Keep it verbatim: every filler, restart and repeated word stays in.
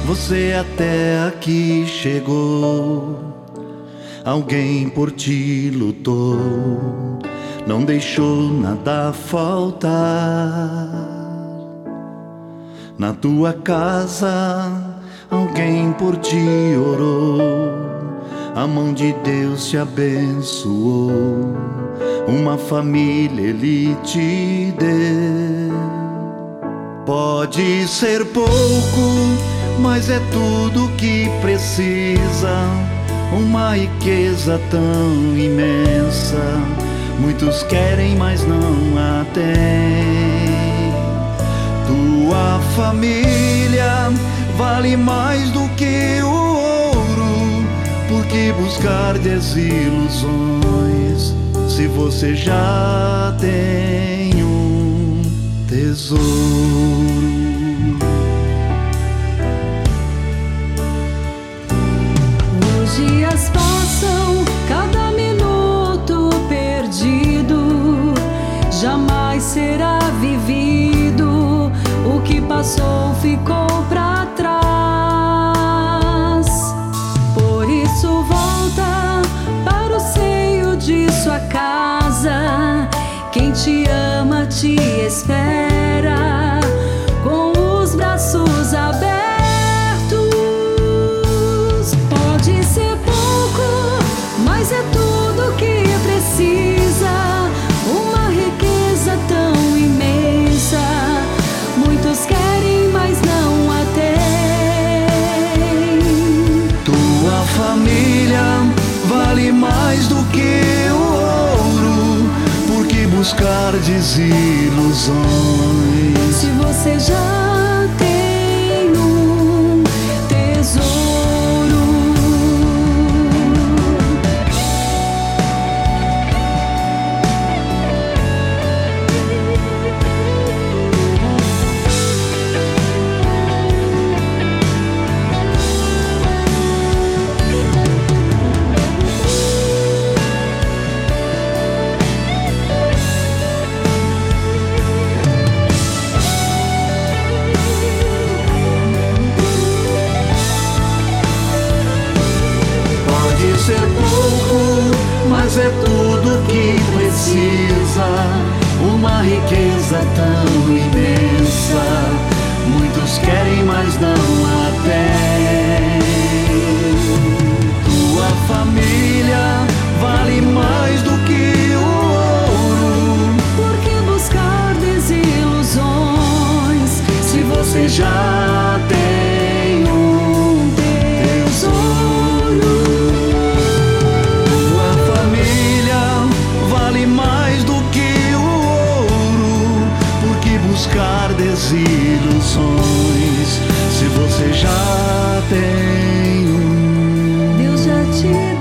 Você até aqui chegou, alguém por ti lutou, não deixou nada faltar. Na tua casa alguém por ti orou, a mão de Deus te abençoou, uma família Ele te deu. Pode ser pouco, mas é tudo que precisa, uma riqueza tão imensa. Muitos querem, mas não a têm. Tua família vale mais do que o ouro. Por que buscar desilusões se você já tem um tesouro? Os dias passam, cada minuto perdido jamais será vivido. O que passou ficou pra trás. Por isso volta para o seio de sua casa. Quem te ama te espera com os braços abertos. Pode ser pouco, mas é tudo que precisa, uma riqueza tão imensa. Muitos querem, mas não a têm. Tua família vale mais do que o ouro. Por que buscar desilusões Se você já tem um tesouro? Ser pouco, mas é tudo que precisa, uma riqueza tão imensa. Muitos querem, mas não a têm. Tua família vale mais do que o ouro. Por que buscar desilusões Se você já tem um tesouro? Buscar desilusões se você já tem um. Deus já te